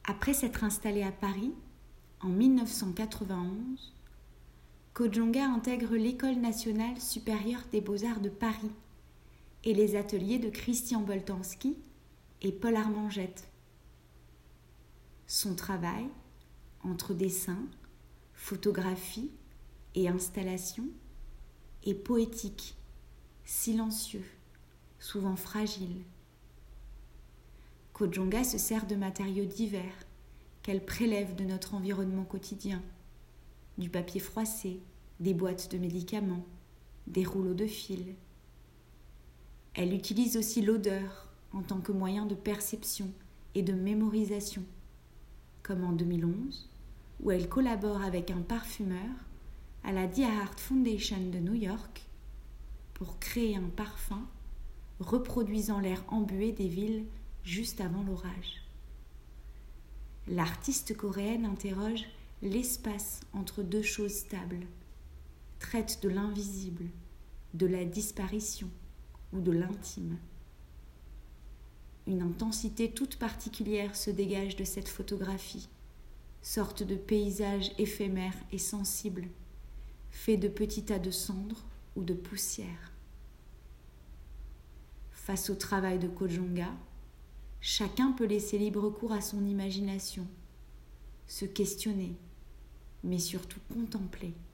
Après s'être installé à Paris, en 1991, Kojonga intègre l'École nationale supérieure des beaux-arts de Paris et les ateliers de Christian Boltanski et Paul Armangette. Son travail, entre dessin, photographie et installation, est poétique, silencieux, souvent fragile. Kojonga se sert de matériaux divers qu'elle prélève de notre environnement quotidien, du papier froissé, des boîtes de médicaments, des rouleaux de fil. Elle utilise aussi l'odeur en tant que moyen de perception et de mémorisation, comme en 2011, où elle collabore avec un parfumeur à la DeHart Foundation de New York pour créer un parfum reproduisant l'air embué des villes juste avant l'orage. L'artiste coréenne interroge l'espace entre deux choses stables, traite de l'invisible, de la disparition ou de l'intime. Une intensité toute particulière se dégage de cette photographie, sorte de paysage éphémère et sensible, fait de petits tas de cendres ou de poussière. Face au travail de Kojonga, chacun peut laisser libre cours à son imagination, se questionner, mais surtout contempler.